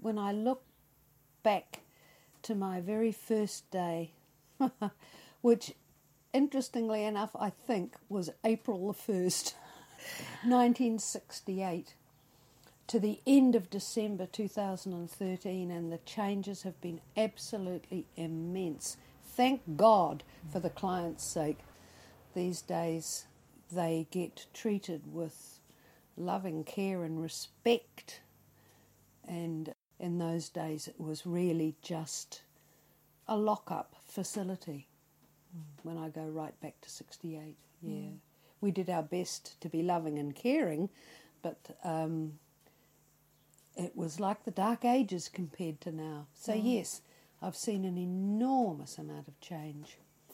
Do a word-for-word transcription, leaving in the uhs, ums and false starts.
when I look back to my very first day, which interestingly enough I think was April the first, nineteen sixty-eight, to the end of December two thousand thirteen, and the changes have been absolutely immense. Thank God, for the client's sake. These days they get treated with loving care and respect, and in those days it was really just a lock-up facility. Mm. When I go right back to sixty-eight, yeah. Mm. We did our best to be loving and caring, but um, it was like the Dark Ages compared to now. So mm. yes, I've seen an enormous amount of change.